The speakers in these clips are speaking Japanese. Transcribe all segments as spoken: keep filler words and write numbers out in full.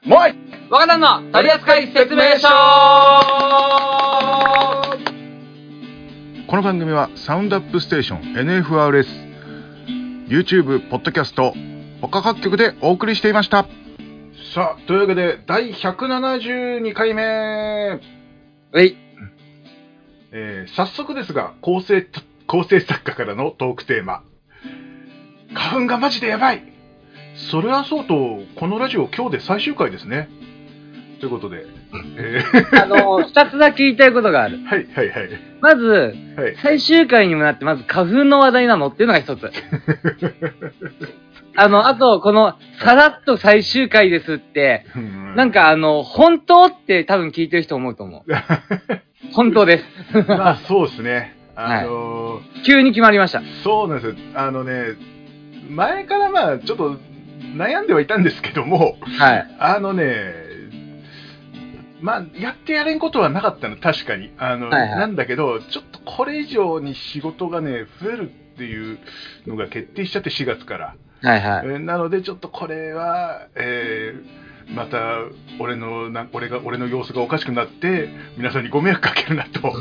もい若旦の取扱説明書。 この番組はサウンドアップステーション エヌエフアールエス YouTube、ポッドキャスト他各局でお送りしていました。さあ、というわけで第ひゃくななじゅうにかいめ、 はい、 えー、早速ですが構成構成作家からのトークテーマ、花粉がマジでやばい。それはそうとこのラジオ今日で最終回ですね。ということで、えー、 あのふたつだけ言いたいことがある。 はいはいはい。 まず、はい、最終回にもなってまず花粉の話題なのっていうのが一つ。あのあとこのさらっと最終回ですって、なんかあの本当って多分聞いてる人思うと思う。本当です。 まあそうですね。あのーはい、急に決まりました。 そうなんですよ。あのね、前からまあちょっと悩んではいたんですけども、はい、あのね、まあやってやれんことはなかったの、確かに。あの、はいはい、なんだけど、ちょっとこれ以上に仕事がね増えるっていうのが決定しちゃって、しがつから。はいはい、えー、なのでちょっとこれは、えー、また俺のな俺が俺の様子がおかしくなって皆さんにご迷惑かけるなと。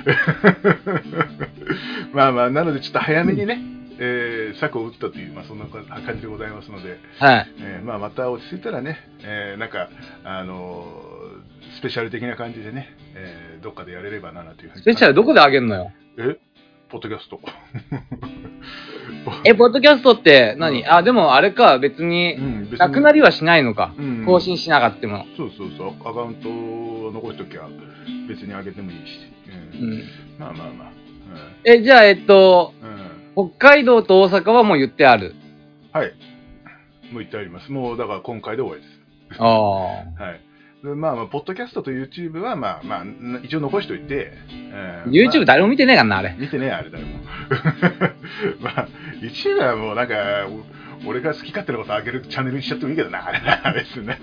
まあまあ、なのでちょっと早めにね、うんえー、策を打ったという、まあ、そんな感じでございますので、はいえーまあ、また落ち着いたらね、えー、なんか、あのー、スペシャル的な感じでね、えー、どっかでやれればなというふうに。 スペシャルどこであげるのよ。 えポッドキャスト。 え、ポッドキャストって何、うん、あ、でもあれか、別に、なくなりはしないのか。うん、更新しなかったも。 そうそうそう、アカウントを残しときゃ別にあげてもいいし。うん。うん、まあまあまあ。 うん、え、じゃあ、えっと、うん、北海道と大阪はもう言ってある。 はい。もう言ってあります。もうだから今回で終わりです。ああ。はい。でまあまあ、ポッドキャストと YouTube はまあまあ、一応残しといて、 えー、YouTube 誰も見てねえかな、あれ。 見てねえ、あれ誰も。まあ、YouTube はもうなんか、俺が好き勝手なことあげるチャンネルにしちゃってもいいけどな、あれな、別にね。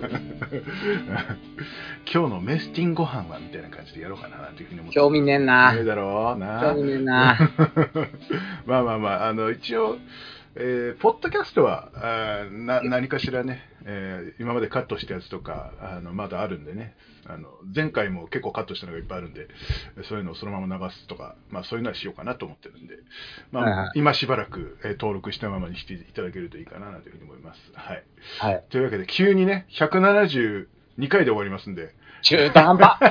今日のメスティンご飯はみたいな感じでやろうかな、なんていうふうに思って。 興味ねえな。 ねえだろうな。 興味ねえな。 まあまあまあ、あの、一応、えー、ポッドキャストはあな何かしらね、えー、今までカットしたやつとかあのまだあるんでね、あの前回も結構カットしたのがいっぱいあるんで、そういうのをそのまま流すとか、まあそういうのはしようかなと思ってるんで、まあ、はいはい、今しばらく、えー、登録したままにしていただけるといいかなというふうに思います。はい。はい、というわけで急にねひゃくななじゅうにかいで終わりますんで。 中途半端。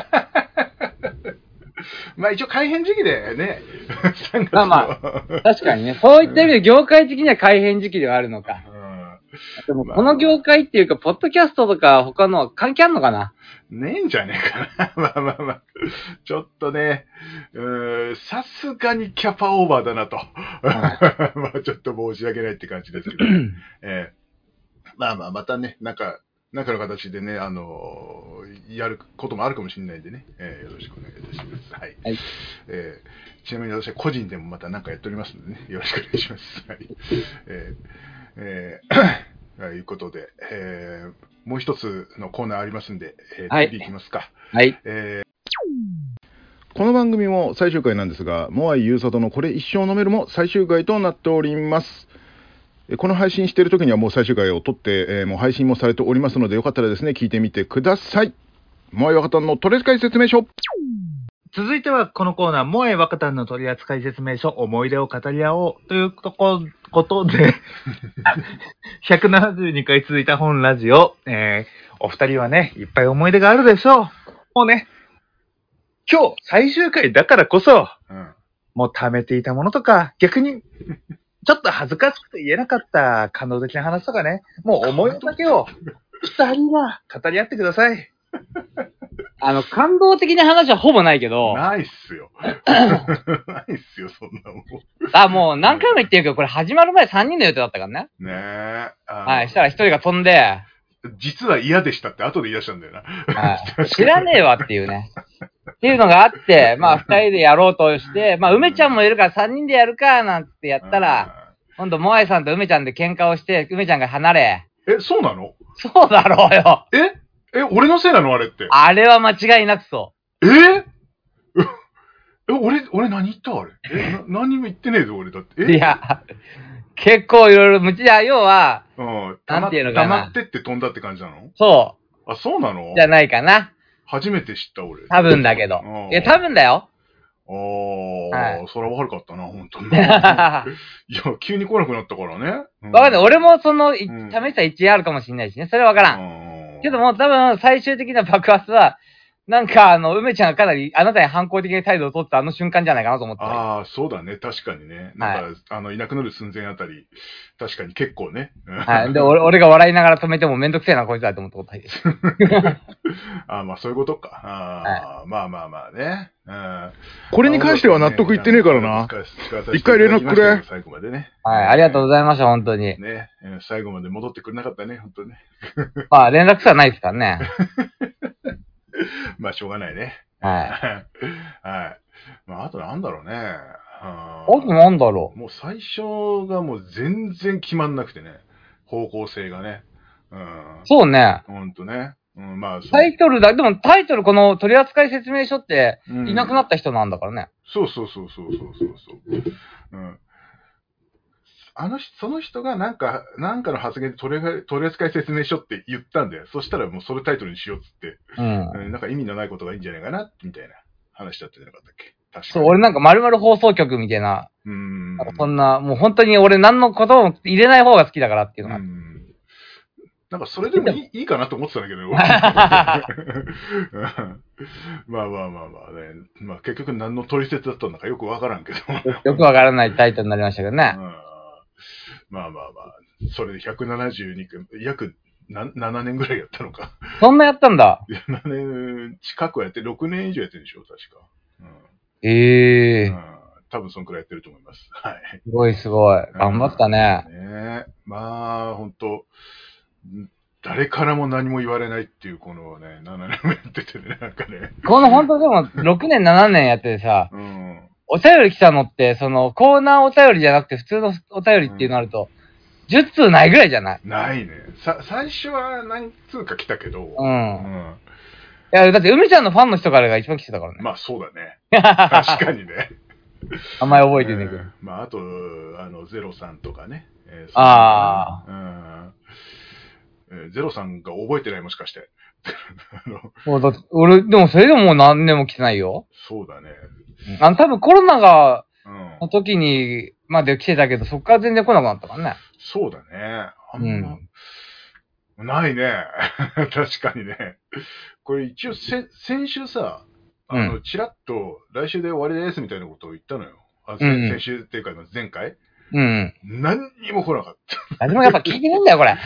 まあ一応改編時期でね、さんがつまあまあ、確かにね、そういった意味で業界的には改編時期ではあるのか。うん、でもこの業界っていうか、ポッドキャストとか他の関係あるのかな？ ねえんじゃねえかな。まあまあまあ、ちょっとね、さすがにキャパオーバーだなと。はい、まあちょっと申し訳ないって感じですけど、ねえー、まあまあまたね、なんか、なんかの形でね、あのー、やることもあるかもしれないんでね、えー、よろしくお願いいたします。はい。はい、えー、ちなみに私は個人でもまた何かやっておりますのでね、よろしくお願いします。はい。えーえー、ということで、えー、もう一つのコーナーありますんで、えー、次いきますか。はい。えー、この番組も最終回なんですが、モアイユーサトのこれ一生飲めるも最終回となっております。この配信している時にはもう最終回を撮って、えー、もう配信もされておりますので、よかったらですね聞いてみてください。モアイ若旦の取扱説明書。 続いてはこのコーナー、モアイ若旦の取扱説明書、思い出を語り合おうというとこことでひゃくななじゅうにかい続いた本ラジオ、えー、お二人はねいっぱい思い出があるでしょう。もうね今日最終回だからこそ、うん、もう貯めていたものとか逆にちょっと恥ずかしくて言えなかった感動的な話とかね、もう思いだけを二人は語り合ってください。 あの、感動的な話はほぼないけど。 ないっすよ。ないっすよ、そんなもん。 あ、もう何回も言ってるけど、これ始まる前さんにんの予定だったからね。 ねえ。 はい、したらひとりが飛んで。 実は嫌でしたって後で言い出したんだよな。 はい、知らねえわっていうね。っていうのがあって、まあ二人でやろうとして、まあ梅ちゃんもいるからさんにんでやるかなんてやったら、今度モアイさんと梅ちゃんで喧嘩をして、梅ちゃんが離れ。 え、そうなの？ そうだろうよ。 ええ、俺のせいなのあれって。 あれは間違いなくそう。 ええ、俺、俺何言ったあれ。え、な、何にも言ってねえぞ、俺だって。 えいや、結構いろいろ無知や、要は、 うん、 なんていうのかな。 溜まってって飛んだって感じなの？ そあ、そうなの？ じゃないかな。 初めて知った、俺。 多分だけど。いや、多分だよ。 ああ、はい、それは悪かったな、本当に。いや、 急に来なくなったからね。わ、 うん、かんない。俺もその、試した一例あるかもしれないしね。それはわからん。けども、多分、最終的な爆発は、なんか、あの、梅ちゃんがかなり、あなたに反抗的な態度を取ったあの瞬間じゃないかなと思って。 ああ、そうだね。確かにね。なんか、はい、あの、いなくなる寸前あたり、確かに結構ね。 はい。で、俺、俺が笑いながら止めてもめんどくせえな、こいつだと思ったことないです。 ああ、まあ、そういうことか。ああ、はい、まあまあまあね。うん。 これに関しては納得いってねえからな。一回連絡くれ。 最後までね。 はい。ありがとうございました、本当に。 ね。最後まで戻ってくれなかったね、本当ね。 まあ、連絡さないですからね。 まあ、しょうがないね。 はい。 はい。まあ、あとなんだろうね。 あとなんだろう。もう最初がもう全然決まんなくてね。方向性がね。うん。 そうね。 ほんとね。うん、まあ、 タイトルだ、でもタイトルこの取扱説明書って、いなくなった人なんだからね。 うん、そうそうそうそうそうそうそう。うん。あの、その人がなんか、なんかの発言で取り、取扱説明書って言ったんだよ。そしたらもうそれタイトルにしようっつって。うん。なんか意味のないことがいいんじゃないかな、みたいな話だったんじゃなかったっけ。確かに。 そう、俺なんか丸々放送局みたいな。うん。なんかそんな、もう本当に俺何のことも入れない方が好きだからっていうのが。うん。 なんかそれでもいい、いいかなと思ってたんだけど。まあまあまあまあね。まあ結局何の取説だったのかよくわからんけど。 よくわからないタイトルになりましたけどね。うんまあまあまあ、それでひゃくななじゅうにくん、約なななねんぐらいやったのか。 そんなやったんだ。 ななねん近くやって、ろくねん以上やってるでしょ、確か。うん、 ええーうん。 多分そんくらいやってると思います。はい。 すごいすごい。頑張ったね。 ねまあ、ほんと、誰からも何も言われないっていう、このね、ななねんもやっててね、なんかね。 このほんとでも、ろくねん、ななねんやっててさ、うんお便り来たのって、その、コーナーお便りじゃなくて普通のお便りっていうのあると、うん、じゅっつうないぐらいじゃない？ ないね。さ、最初は何通か来たけど。うん。うん、 いや、だって梅ちゃんのファンの人からが一番来てたからね。 まあそうだね。確かにね。 あんまり覚えてねえけど。 まああと、あの、ゼロさんとかね。 えー、ああ。 うん。ゼロさんが覚えてないもしかして。 もうだ俺、でもそれでももう何年も来てないよ。 そうだね。 あの、多分コロナが、の時に、まで来てたけど、そっから全然来なくなったからね。 そうだね。あんま、うん、ないね。確かにね。これ一応せ、先週さ、あの、ちらっと、来週で終わりですみたいなことを言ったのよ。あ、うん、先週っていうか、前回うん。何にも来なかった。 何もやっぱ聞いてるんだよ、これ。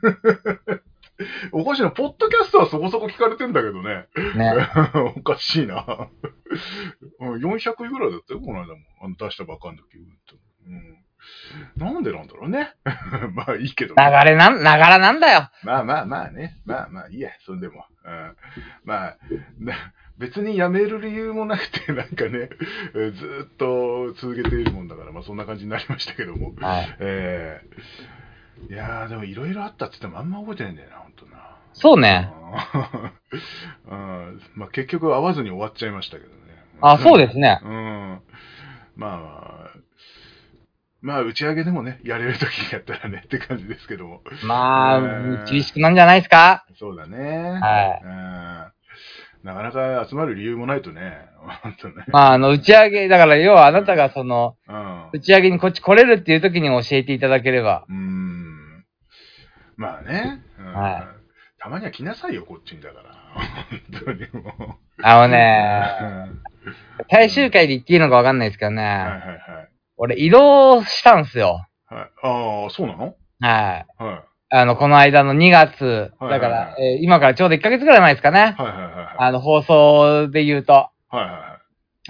おかしいな。ポッドキャストはそこそこ聞かれてんだけどね。ね。おかしいな。よんひゃくいぐらいだったよ、この間も。あの出したばっかの時。うん。なんでなんだろうね。まあいいけど、 ね。流れなん、流れなんだよ。 まあまあまあね。まあまあいいや、そんでも。うん、まあ、別に辞める理由もなくて、なんかね、ずっと続けているもんだから、まあそんな感じになりましたけども。はい。えー、いやー、でもいろいろあったって言ってもあんま覚えてないんだよな、ほんとな。 そうね。 うん、まあ結局会わずに終わっちゃいましたけどね。 あ、そうですね。 うん。まあ、まあ打ち上げでもね、やれるときやったらねって感じですけども。 まあ、厳しくなんじゃないですか？ そうだね。 はい。 うんなかなか集まる理由もないとね。本当ね。 まあ、あの、打ち上げ、だから要はあなたがその、うん、打ち上げにこっち来れるっていう時に教えていただければ。 うーん。まあね。うん、はい。たまには来なさいよ、こっちにだから。本当にもう。 あのね、最終回で言っていいのかわかんないですけどね。はいはいはい。俺移動したんすよ。 はい。ああ、そうなの？ はい。はい。あの、この間のにがつ、だから、えー、今からちょうどいっかげつぐらい前ですかね。はいはいはい。あの、放送で言うと。はいはいはい。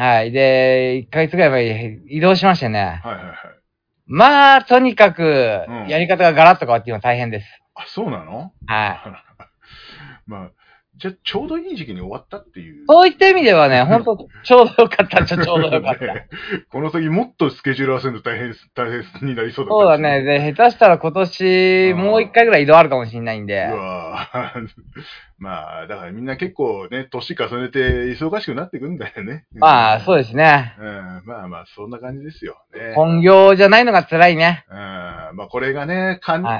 はい。で、いっかげつぐらい前に移動しましてね。はいはいはい。まあ、とにかく、やり方がガラッと変わって今大変です。 あ、そうなの？はい。まあ、じゃあ、ちょうどいい時期に終わったっていう。 そういった意味ではね、ほんと、ちょうどよかったっちゃちょうどよかった。ね、 この先もっとスケジュール合わせるの大変、大変になりそうだった。 そうだね。で、下手したら今年、もう一回ぐらい移動あるかもしれないんで。うわまあ、だからみんな結構ね、年重ねて忙しくなってくんだよね。 まあ、そうですね。 うん、まあまあ、そんな感じですよ、ね。 本業じゃないのが辛いね。 うん、まあこれがね、かん、はい、ちょっと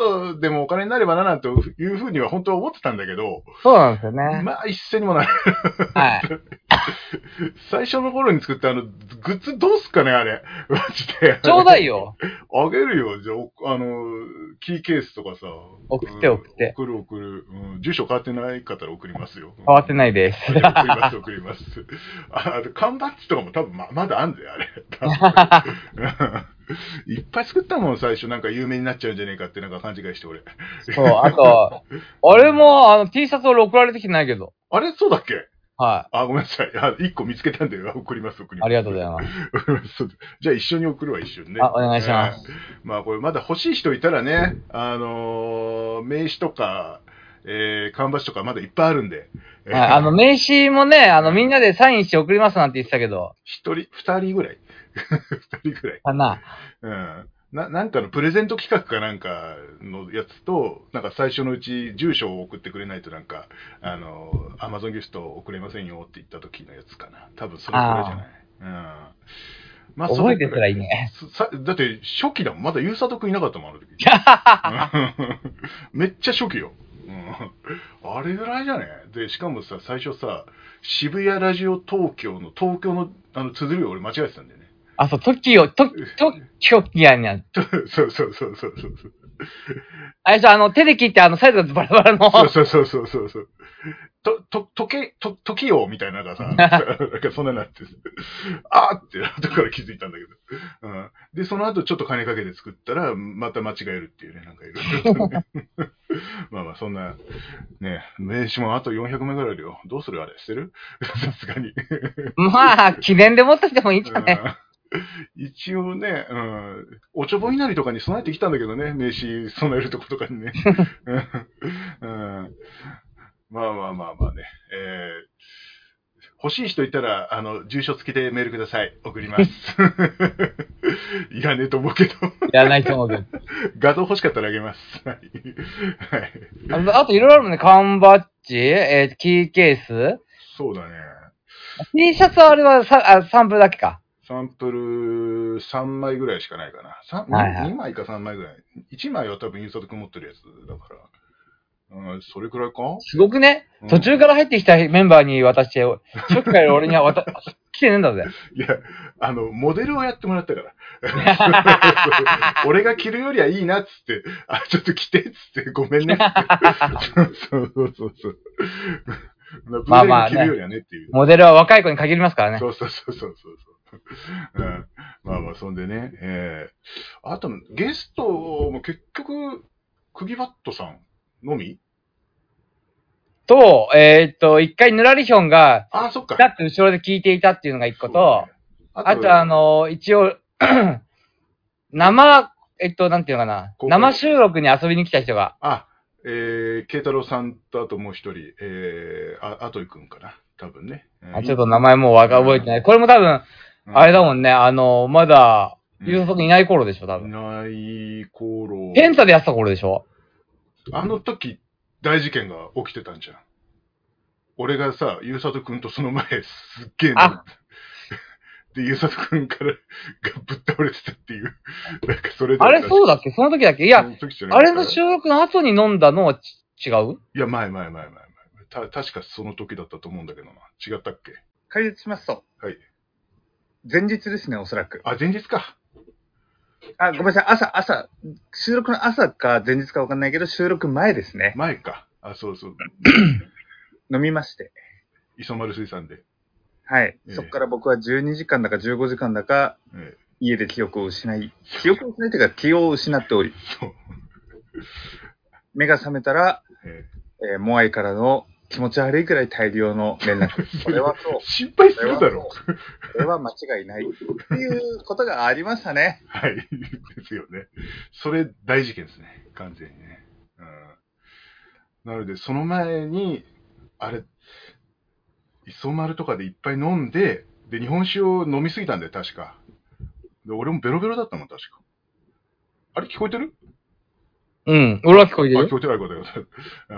とでもお金になればな、なんていうふうには本当は思ってたんだけど、 そうなんですよね。 まあ一銭にもなる。 はい。 最初の頃に作ったあの、グッズどうすっかね、あれ。マジで。 ちょうだいよ。 あげるよ。じゃあ、あの、キーケースとかさ。 送って送って。 送る送る。うん。住所変わってない方ら送りますよ。 変わってないです。 送ります送ります。あ、あと缶バッジとかも多分ままだあんだよ、あれ。いっぱい作ったもん、最初。なんか有名になっちゃうんじゃねえかってなんか勘違いして、俺。 そう、あと、俺もあの T シャツ俺送られてきてないけど。 あれそうだっけ？ はい。 あ、ごめんなさい。あ、一個見つけたんで、送ります、送ります。 ありがとうございます。 じゃあ一緒に送るわ、一緒にね。 あ、お願いします。 えー、まあこれまだ欲しい人いたらね、あのー、名刺とか、えー、缶バッジとかまだいっぱいあるんで。 はい、あの、名刺もね、あの、みんなでサインして送りますなんて言ってたけど。 一人、二人ぐらい。二人ぐらい。 かな。 うん。な、なんかのプレゼント企画かなんかのやつと、なんか最初のうち住所を送ってくれないとなんか、あの、アマゾンギフト送れませんよって言った時のやつかな。多分それくらいじゃない。うん。 まあ、覚えてたらいいね。 さだって初期だもん。まだユーサト君いなかったもん、あの時。めっちゃ初期よ。うん、あれぐらいじゃね？で、しかもさ、最初さ、渋谷ラジオ東京の、東京の、あの、綴りを俺間違えてたんだよね。 あ、そう、トキオ、ト、ト、トキアにゃん。 そうそうそうそうそう。 あれじゃあの、手で切ってあの、サイズがバラバラの。 そうそうそうそうそう。と、と、とけ、と、ときよみたいなのがさ、なんかそんなになって、あーって後から気づいたんだけど。うん。で、その後ちょっと金かけて作ったら、また間違えるっていうね、なんかいろいろ、ね。まあまあ、そんな、ね、名刺もあとよんひゃくまいぐらいあるよ。どうするあれ捨てるさすがに。 まあ、記念で持っといてもいいんじゃない？ 一応ね、うん、おちょぼいなりとかに備えてきたんだけどね、名刺備えるとことかにね。うん、まあまあまあまあね。えー、欲しい人いたら、あの、住所付きでメールください。送ります。いらねえと思うけど。 いらないと思うけど。 画像欲しかったらあげます。はい。 はい、あ, あといろいろあるもんね。缶バッジ、えー、キーケース。 そうだね。 T シャツはあれはさあサンプルだけか。 サンプルさんまいぐらいしかないかな。 はいはい、 にまいかさんまいぐらい。いちまいは多分ユーサト君持ってるやつだから。うん、それくらいか？ すごくね、うん、途中から入ってきたメンバーに渡して、初期から俺には渡来てねえんだぜ。 いや、あの、モデルをやってもらったから。俺が着るよりはいいなっつって、あ、ちょっと着てっつって、ごめんねっつって。そうそうそうそう。 まあまあ、ね、モデルは若い子に限りますからね。 そうそうそうそうそう。うん、まあまあ、そんでね。えー、あと、ゲストも結局、クギバットさんのみと、えー、っと、一回、ぬらりひょんが、 あ、そっか。 だって後ろで聞いていたっていうのが一個と、ね、あと、あとあの、一応、生、えっと、なんていうのかな、生収録に遊びに来た人が。 あ、えー、慶太郎さんとあともう一人、えー、あ、あといくんかな、多分ね。 えー、あ、ちょっと名前もうわか覚えてない。これも多分、あれだもんね、あの、まだ、ユーサト君いない頃でしょ、多分。 いない頃。 ペンタでやってた頃でしょ？ あの時、大事件が起きてたんじゃん。俺がさ、ユーサト君とその前、すっげえな。で、ユーサト君からがぶっ倒れてたっていう。なんかそれで。 あれそうだっけ？その時だっけ？いや、あれの収録の後に飲んだのは違う？ いや、前前前前前。た、確かその時だったと思うんだけどな。違ったっけ？ 解説しますと。 はい。 前日ですね、おそらく。 あ、前日か。 あ、ごめんなさい。朝、朝、収録の朝か前日かわかんないけど、収録前ですね。 前か。あ、そうそう。 飲みまして。 磯丸水産で。 はい。えー、そこから僕はじゅうにじかんだかじゅうごじかんだか、えー、家で記憶を失い、記憶を失いというか気を失っており、そう目が覚めたら、えーえー、モアイからの気持ち悪いくらい大量の連絡。これはそう。 心配するだろう。 これは間違いない。っていうことがありましたね。 はい。ですよね。それ大事件ですね。完全にね。うん、なので、その前に、あれ、磯丸とかでいっぱい飲んで、で、日本酒を飲みすぎたんだよ、確か。で、俺もベロベロだったもん、確か。あれ、聞こえてる？ うん、俺は聞こえてる。 あ、聞こえてないことだよ。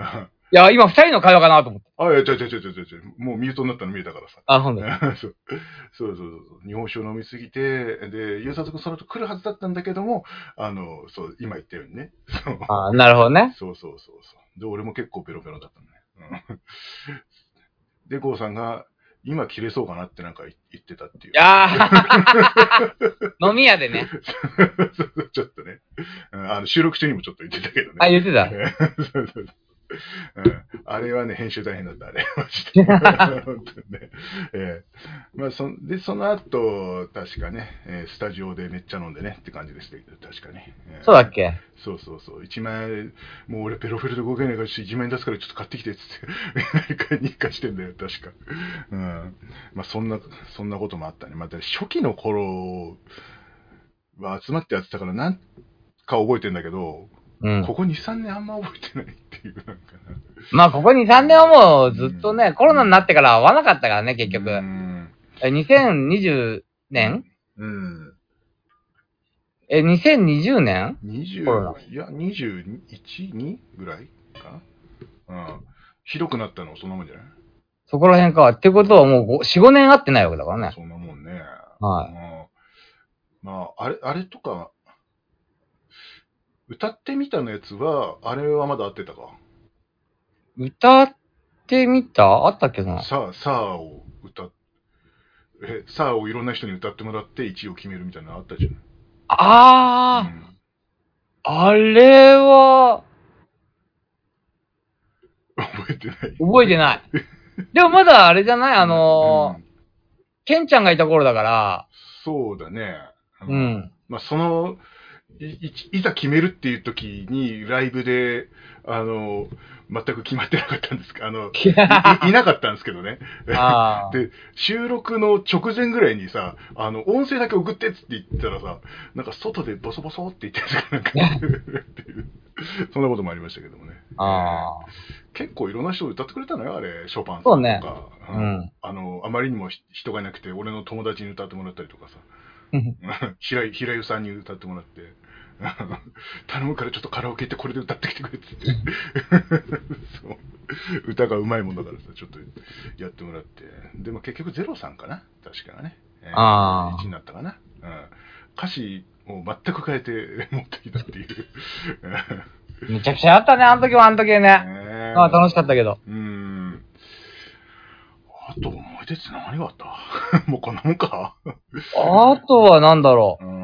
や、今二人の会話かなと思って。 あ、いや、ちょちょちょちょちょちょ、もうミュートになったの見えたからさ。 あ、ほんと。 そうそうそうそう。日本酒を飲みすぎて、で、ゆうさとくんその後来るはずだったんだけども、あの、そう、今言ったようにね。そう。 あなるほどね。 そうそうそうそう。で、俺も結構ベロベロだったのね。うん、で、ゴーさんが、今切れそうかなってなんか言ってたっていう。 いやー飲み屋でね。 ちょっとね、あの収録中にもちょっと言ってたけどね。 あ、言ってた。 そうそううん、あれはね、編集大変だった、あれ。マジで。本当にね。えー、まあそ、で、その後、確かね、えー、スタジオでめっちゃ飲んでねって感じでしたけど、確かね。えー、 そうだっけ？ そうそうそう。いちまん円、もう俺ペロペロで動けないからし、いちまん円出すからちょっと買ってきてっつって、何か日課してんだよ、確か。うん。まあ、そんな、そんなこともあったね。また、初期の頃は集まってやってたから、なんか覚えてんだけど、うん、ここに、さんねんあんま覚えてないっていう、なんかな。 まあ、ここに、さんねんはもうずっとね、うん、コロナになってから会わなかったからね、結局。うん、え、にせんにじゅうねん？うん。え、にせんにじゅうねん？ にじゅう、いや、にじゅういち、にぐらいかな。うん。ひどくなったのそんなもんじゃない？ そこら辺か。ってことはもうよん、ごねん会ってないわけだからね。 そんなもんね。 はい。 うん、まあ、あれ、あれとか、歌ってみたのやつは、あれはまだ合ってたか。 歌ってみたあったっけな。 さあ、さあを歌っ、え、さあをいろんな人に歌ってもらっていちいを決めるみたいなのあったじゃん。 あー、うん、あれは、 覚えてない。 覚えてない。でもまだあれじゃないあのー、うん、ケンちゃんがいた頃だから。 そうだね。 うん。うん、 まあ、その、い、いざ決めるっていう時に、ライブで、あの、全く決まってなかったんですかあのい、いなかったんですけどね。で、収録の直前ぐらいにさ、あの、音声だけ送ってっつって言ったらさ、なんか外でボソボソって言ってなんかそんなこともありましたけどもね。 あ結構いろんな人歌ってくれたのよ、あれ、ショパンさんとか。そうね。 うん。あの、あまりにも人がいなくて、俺の友達に歌ってもらったりとかさ。平井、平井さんに歌ってもらって、頼むからちょっとカラオケ行ってこれで歌ってきてくれって言ってそう歌がうまいもんだからさ、ちょっとやってもらって、でも結局ゼロさんかな、確かね、えー、 あいちになったかな、うん、歌詞を全く変えて持ってきたっていうめちゃくちゃやったね、あの時はあの時ね、えー、あ楽しかったけど。 うん。あと思い出って何があったもうこんなもんかあとはなんだろう。うん。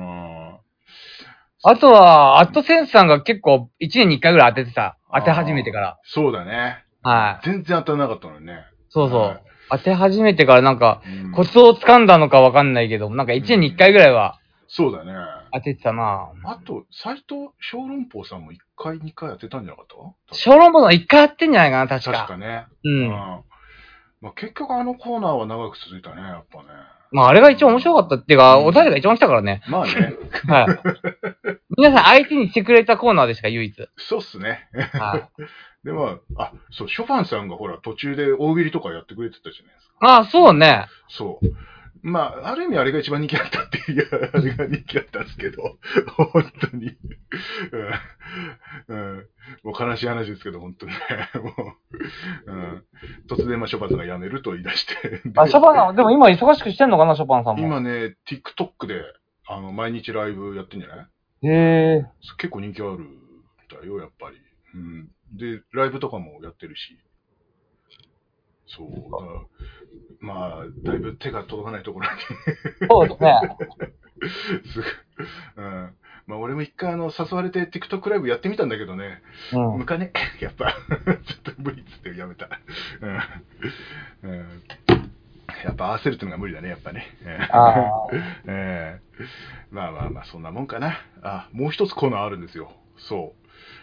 あとは、アットセンスさんが結構いちねんにいっかいぐらい当ててた。当て始めてから。 そうだね。 はい。 全然当たらなかったのにね。 そうそう。はい、当て始めてからなんか、うん、コツを掴んだのかわかんないけど、なんかいちねんにいっかいぐらいは、 うん、そうだね。 当ててたな。 あと、斎藤小籠包さんもいっかい、にかい当てたんじゃなかった小籠包のいっかいやってんじゃないかな、確か。 確かね。 うん。うん、 まあ、結局あのコーナーは長く続いたね、やっぱね。 まあ、あれが一番面白かったっていうか、うん、おたれが一番来たからね。 まあね。 はい。皆さん相手にしてくれたコーナーでしか唯一。 そうっすね。はい。でも、あ、そう、ショパンさんがほら、途中で大喜利とかやってくれてたじゃないですか。 ああ、そうね。 そう。まあ、ある意味あれが一番人気だったっていう、あれが人気だったんですけど、本当に。うん、うん、もう悲しい話ですけど、本当にね。もう、うん、突然、まあ、ショパンさんが辞めると言い出して。 あ、ショパンさん、でも今忙しくしてんのかな、ショパンさんも。 今ね、TikTok で、あの、毎日ライブやってんじゃない？ へえ。 結構人気あるみたいよ、やっぱり。うん。で、ライブとかもやってるし。そう。だまあ、だいぶ手が届かないところに。 そうですね。 すぐ。うん。まあ、俺も一回あの、誘われて TikTok ライブやってみたんだけどね。うん。向かね。やっぱ、ちょっと無理っつってやめた。うん。うん、やっぱ合わせるってのが無理だね、やっぱね。あえー、まあまあまあ、そんなもんかな。あ、もう一つコーナーあるんですよ。そう。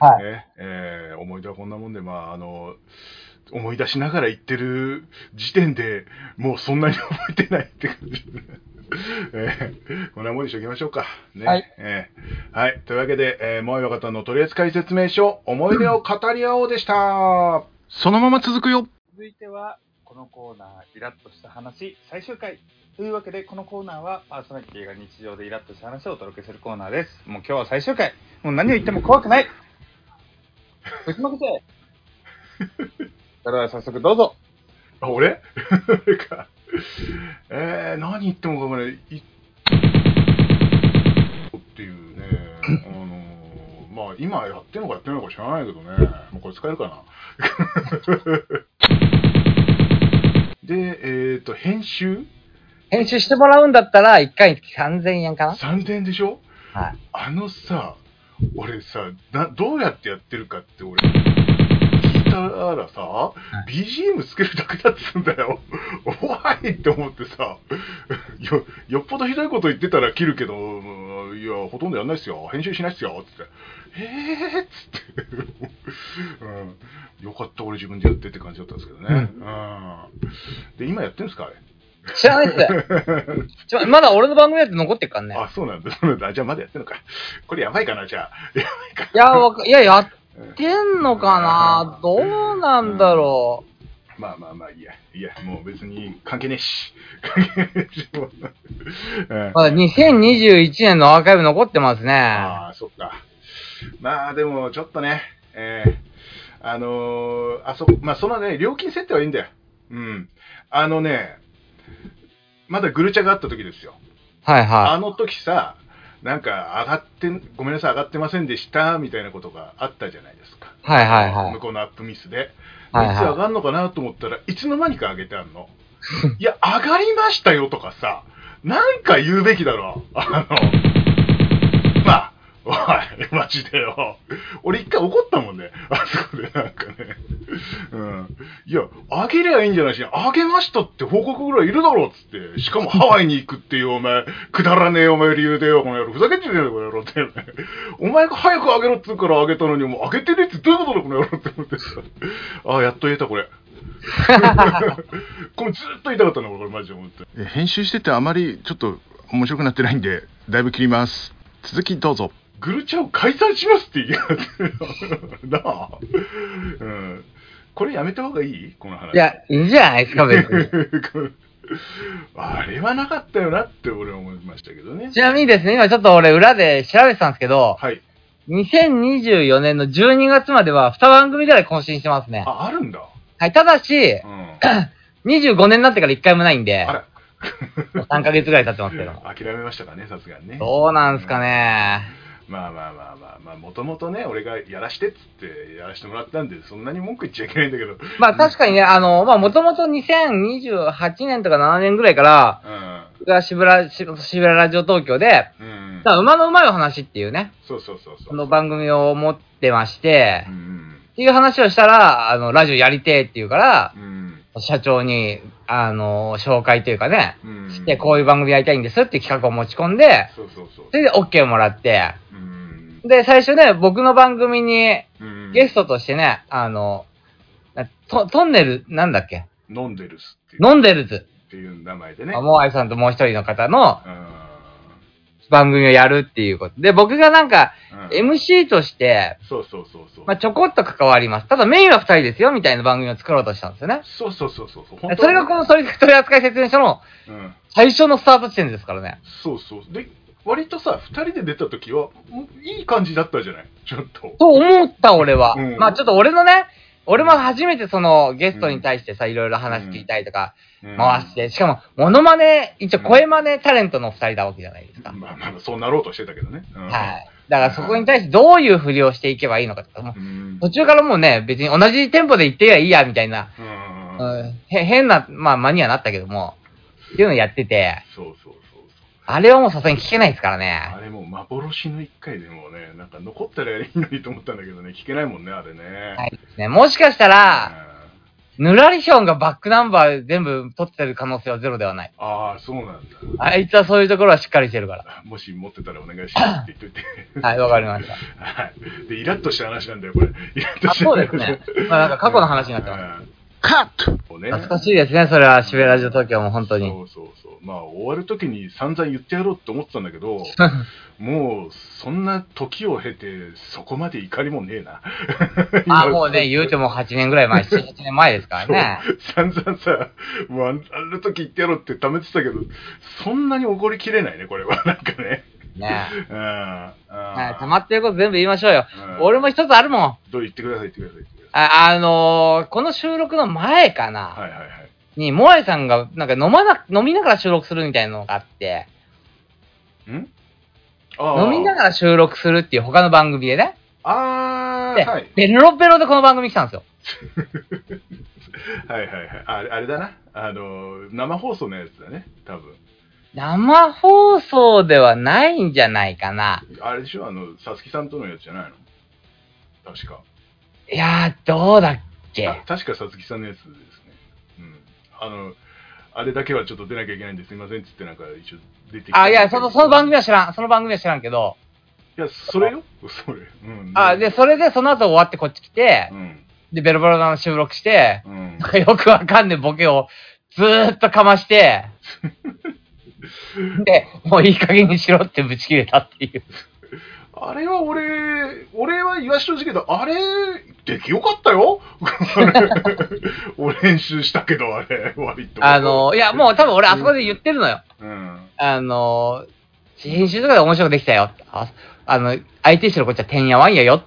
はい。ね、えー、思い出はこんなもんで、まあ、あの、思い出しながら言ってる時点でもうそんなに覚えてないって感じ。えー、こんなもんにしときましょうか。ね。はい。えー、はい。というわけで、えー、萌えの方の取扱説明書、思い出を語り合おうでした。 そのまま続くよ。 続いては、このコーナー、イラッとした話、最終回。というわけで、このコーナーは、パーソナリティが日常でイラッとした話をお届けするコーナーです。もう今日は最終回。もう何を言っても怖くない。ぶちまけて。 それでは早速どうぞ。 あ、俺俺か。えー、何言ってもかもね、いっていうね、あのー、まあ今やってんのかやってないのか知らないけどね、もうこれ使えるかな。で、えっと、編集編集してもらうんだったら、いっかいにつきさんぜんえんかな。 さんぜんえんでしょ。 はい。 あのさ、俺さ、な、どうやってやってるかって俺、聞いたらさ、 いビージーエム つけるだけだっつうんだよ。おいって思ってさ、よ、よっぽどひどいこと言ってたら切るけど、いや、ほとんどやんないっすよ。編集しないっすよ。つって。えーっつって、うん。よかった、俺自分でやってって感じだったんですけどね。うん。うん、で、今やってんすか、あれ。 知らないっす。ちょまだ俺の番組だって残ってっからね。 あ、そうなんだ、そうなんだ。じゃあまだやってんのか。これやばいかな、じゃあ。やばいか。 いや、わかいや、やってんのかな、どうなんだろう。まあまあまあ、いいや。いや、もう別に関係ねえし。関係ねえし。 うん、まだにせんにじゅういちねんのアーカイブ残ってますね。 ああ、そっか。まあでも、ちょっとね、えー、あのー、あそこ、まあそのね、料金設定はいいんだよ。うん。あのね、まだグルチャがあった時ですよ。 はいはい。 あの時さ、なんか上がって、ごめんなさい、上がってませんでした、みたいなことがあったじゃないですか。 はいはいはい。 向こうのアップミスで。 はいはい、 いつ上がるのかなと思ったらいつの間にか上げてあんの。いや、上がりましたよとかさ、なんか言うべきだろ。あの、まあ、おい、マジでよ。俺一回怒ったもんね。あそこでなんかね。うん。いや、あげりゃいいんじゃないし、あげましたって報告ぐらいいるだろうっつって。しかもハワイに行くっていうお前、くだらねえお前理由でよ、この野郎。ふざけんじゃねえよ、この野郎って。お前が早くあげろっつうからあげたのに、もうあげてねえってどういうことだ、この野郎って思ってさ。ああ、やっと言えた、これ。これずっと言いたかったの、これマジで思って。 編集しててあまりちょっと面白くなってないんで、だいぶ切ります。続きどうぞ。 グルチャを解散しますって言いやがってなあ、うん、これやめた方がいいこの話。 いや、いいんじゃないですか、別に。 あれはなかったよなって俺は思いましたけどね。 ちなみにですね、今ちょっと俺裏で調べてたんですけど、 はい。 にせんにじゅうよねんのじゅうにがつまではにばんぐみぐらい更新してますね。 あ、あるんだ。 はい、ただし、うん、にじゅうごねんになってからいっかいもないんで、 あらさんかげつぐらい経ってますけど。 諦めましたかね、さすがにね。 どうなんすかね。 まあまあまあまあまあ、もともとね、俺がやらしてっつってやらしてもらったんで、そんなに文句言っちゃいけないんだけど。 まあ確かにね、あの、まあもともとにせんにじゅうはちねんとかななねんぐらいから、うん、渋谷、渋谷ラジオ東京で、うん、馬の馬の話っていうね、 そうそうそうそう。 の番組を持ってまして、うん、っていう話をしたら、あの、ラジオやりてーって言うから、うん、社長に、あの、紹介というかね、うん、して、こういう番組やりたいんですって企画を持ち込んで、そうそうそう、それで OK もらって、うん、で、最初ね、僕の番組に、ゲストとしてね、あの、ト, トンネル、なんだっけノンデルスっていう。 ノンデルズ。 っていう名前でね。 モアイさんともう一人の方の、番組をやるっていうこと。で、僕がなんか、うん、エムシー として、 そうそうそうそう。 まあ、ちょこっと関わります。ただメインは二人ですよ、みたいな番組を作ろうとしたんですよね。 そうそうそうそう。 本当それがこの取扱説明書の、最初のスタート地点ですからね。 うん、そうそう。で、割とさ、二人で出た時は、いい感じだったじゃないちょっと。 と思った俺は。うん、まあちょっと俺のね、俺も初めてそのゲストに対してさ、いろいろ話聞いたりとか回して、しかも、モノマネ、一応声マネタレントの二人だわけじゃないですか。 まあまあ、そうなろうとしてたけどね。 うん、はい。だからそこに対してどういう振りをしていけばいいのかとか、もう途中からもうね、別に同じテンポで言ってりゃいいや、みたいな、うん、へ変な、まあ間にはなったけども、っていうのをやってて、そうそうそう。あれはもうさすがに聞けないですからね。 あれもう幻の一回でもね、なんか残ったらいいのにと思ったんだけどね、聞けないもんね、あれね。 はいですね。もしかしたら、うん、ヌラリヒョンがバックナンバー全部取ってる可能性はゼロではない。 ああ、そうなんだ。 あいつはそういうところはしっかりしてるから。 もし持ってたらお願いしますって言っといて。 はい、わかりました。 はい。で、イラッとした話なんだよ、これ。イラッとした話。あ、そうですね。まあなんか過去の話になってます。うんカット、 ね、懐かしいですね、それは、渋谷ラジオ東京も本当に。 そうそうそう。まあ、終わるときに散々言ってやろうって思ってたんだけど、もう、そんな時を経て、そこまで怒りもねえな。 ああ、もうね、言うてもはちねんぐらい前、なな、はちねんまえですからね。 散々さ、もうあの時言ってやろうって貯めてたけど、そんなに怒りきれないね、これは。なんかね。ねえ。うん。 はい、溜まってること全部言いましょうよ。俺も一つあるもん。 どう言ってください、言ってください。 あ、あのー、この収録の前かな、 はいはいはい。 に、モアイさんが、なんか飲まな、飲みながら収録するみたいなのがあって、 んあ飲みながら収録するっていう他の番組でね。で、 あー、はい。 ベロベロでこの番組来たんですよ。 はいはいはい。あれ、あれだな。あの、生放送のやつだね。多分。 生放送ではないんじゃないかな。 あれでしょあの、さつきさんとのやつじゃないの確か。 いやー、どうだっけ。 あ確かさつきさんのやつですね。うん。あの、あれだけはちょっと出なきゃいけないんですいませんっつってなんか一応出てきて。 あ、いや、その、その番組は知らん。その番組は知らんけど。 いや、それよそれ。うん。 あ、で、それでその後終わってこっち来て、 うん。 で、ベロベロの収録して、 うん。 なんかよくわかんねえボケをずーっとかまして、で、もういい加減にしろってぶち切れたっていう。 あれは俺、俺は言わしといてけど、あれ、出来よかったよ俺練習したけど、あれ、割と。 あの、いや、もう多分俺あそこで言ってるのよ。 うん。 あの、編集とかで面白くできたよ。ああの、相手してるこっちはてんやわんやよって。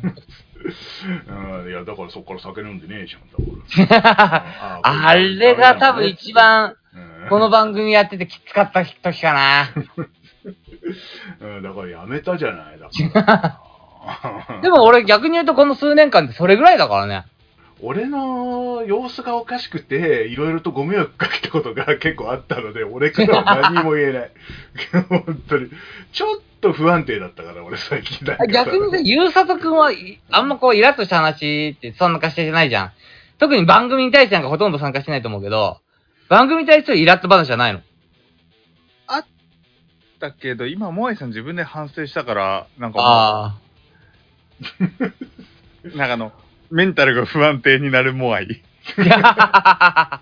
うん、いや、だからそっから酒飲んでねえじゃん、だからあれが多分一番、 うん、 この番組やっててきつかった時かな。 うん、だからやめたじゃない、だからでも俺逆に言うとこの数年間ってそれぐらいだからね。 俺の様子がおかしくて、いろいろとご迷惑かけたことが結構あったので、俺からは何も言えない。本当に。ちょっと不安定だったから、俺最近だけ。 逆にさ、ゆうさとくんは、あんまこう、イラッとした話って参加してないじゃん。特に番組に対してなんかほとんど参加してないと思うけど、番組に対してはイラッと話じゃないの？ あったけど、今、モアイさん自分で反省したから、なんかもう、 あなんかあの、メンタルが不安定になるモアイ。 あ。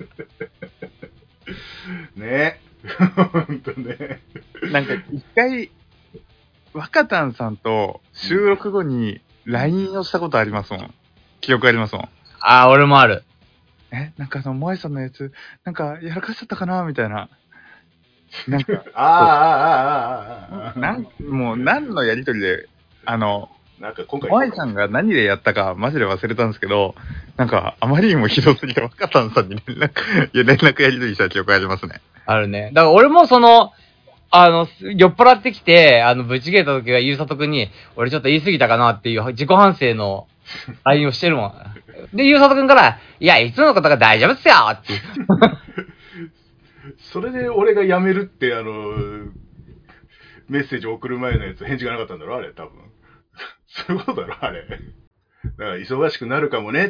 ね。ほんとね。 なんか一回、若旦さんと収録後に ライン をしたことありますもん。記憶ありますもん。 ああ、俺もある。 え、なんかあの、モアイさんのやつ、なんかやらかしちゃったかなみたいな。なんか、 ああ、ああ、ああ、ああ。 なんもう何のやりとりで、あの、 なんか今回。 モアイさんが何でやったかマジで忘れたんですけど、なんかあまりにもひどすぎて若旦さんに連絡、いや連絡やりとりした記憶ありますね。 あるね。だから俺もその、あの、酔っ払ってきて、あの、ぶち切れた時はゆうさとくんに、俺ちょっと言い過ぎたかなっていう自己反省の ライン をしてるもん。で、ゆうさとくんから、いや、いつものことが大丈夫っすよっていう。 それで俺が辞めるって、あの、メッセージ送る前のやつ返事がなかったんだろあれ、多分。そういうことだろあれ。だから忙しくなるかもねって、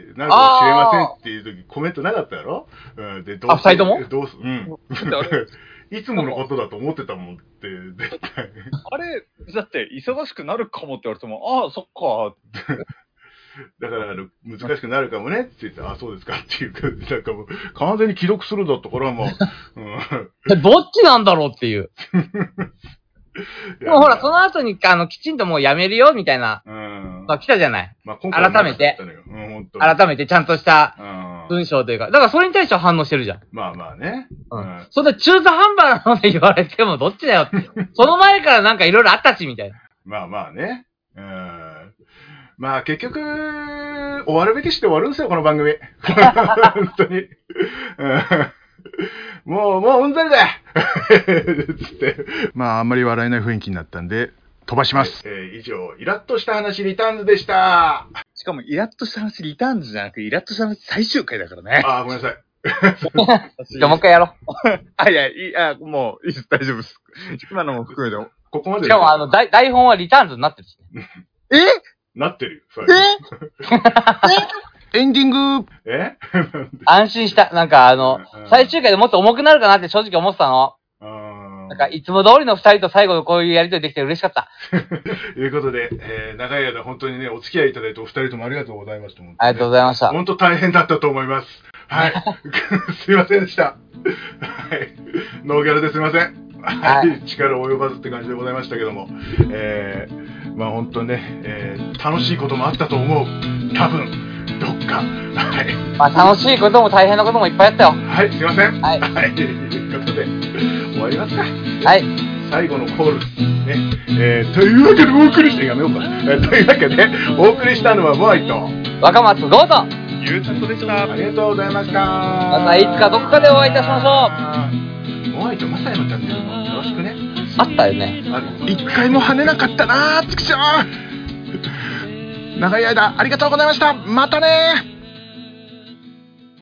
なるかもしれませんっていう時コメントなかったやろ、うん、で、どうあ、二人ともどうす、うん。いつものことだと思ってたもんって、絶対。 あれ、だって忙しくなるかもって言われても、ああ、そっか。 だからあの、難しくなるかもねって言って、あ、そうですかっていうか、なんかもう、完全に既読するんだったからもう、 うん、どっちなんだろうっていう。でもほら、その後に、あの、きちんともうやめるよ、みたいな、うん、まあ来たじゃない。まあ、今回改めて、うん、改めてちゃんとした文章というか、だからそれに対しては反応してるじゃん。 まあまあね。 うん。そんな中途半端なので言われてもどっちだよって。その前からなんかいろいろあったし、みたいな。 まあまあね。うん。まあ結局、終わるべきして終わるんですよ、この番組。本当に。もう、もううんざりだよつって。 まあ、あんまり笑えない雰囲気になったんで、飛ばします。 えー、以上、イラッとした話リターンズでした。 しかも、イラッとした話リターンズじゃなくて、イラッとした話最終回だからね。 ああ、ごめんなさい。 じゃあもう一回やろう。 あ、いや、いい、あ、もう、いいです、大丈夫です。今のも含めて。 ここまで。 しかも、あの、台本はリターンズになってるしね。 えなってるよ。 えエンディングえ安心した。なんかあの、最終回でもっと重くなるかなって正直思ってたの。なんかいつも通りの二人と最後のこういうやりとりできて嬉しかった。 ということで、えー、長い間本当にね、お付き合いいただいてお二人ともありがとうございました。ね、 ありがとうございました。 本当大変だったと思います。はい。すいませんでした。はい。ノーギャルですいません。はい。力及ばずって感じでございましたけども。えー、まあ本当ね、えー、楽しいこともあったと思う。多分。どっか。はい。 まあ楽しいことも大変なこともいっぱいあったよ。 はい、すいません。 はい。 はい。ということで、終わりますか。 はい。 最後のコールね、えー、というわけでお送りしてやめようか、えー、というわけでお送りしたのはモアイと若松どうぞ。 ゆうたとでした。 ありがとうございました。 またいつかどこかでお会いいたしましょう。モアイとマサヤのチャンネルもよろしくね。 あったよね。 ある。 一回も跳ねなかったなー、つくしょう。長い間ありがとうございました。またねー。